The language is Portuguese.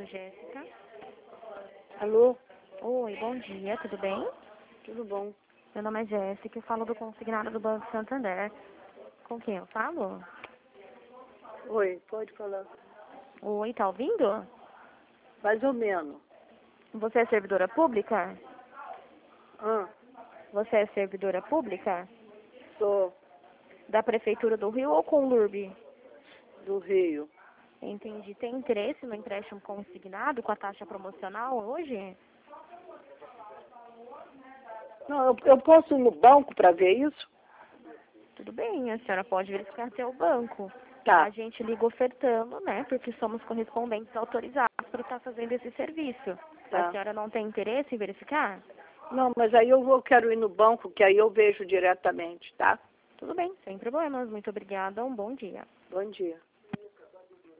Jéssica. Alô? Oi, bom dia, tudo bem? Tudo bom? Meu nome é Jéssica, eu falo do consignado do Banco Santander. Com quem eu falo? Oi, pode falar. Oi, tá ouvindo? Mais ou menos. Você é servidora pública? Ah, Você é servidora pública? sou Da Prefeitura do Rio ou com LURB? do Rio. Entendi. Tem interesse no empréstimo consignado com a taxa promocional hoje? Não, eu posso ir no banco para ver isso? Tudo bem, a senhora pode verificar até o banco. Tá. A gente liga ofertando, né? Porque somos correspondentes autorizados para estar fazendo esse serviço. A Tá. senhora não tem interesse em verificar? Não, mas aí quero ir no banco, que aí eu vejo diretamente, tá? Tudo bem, sem problemas. Muito obrigada. Um bom dia. Bom dia.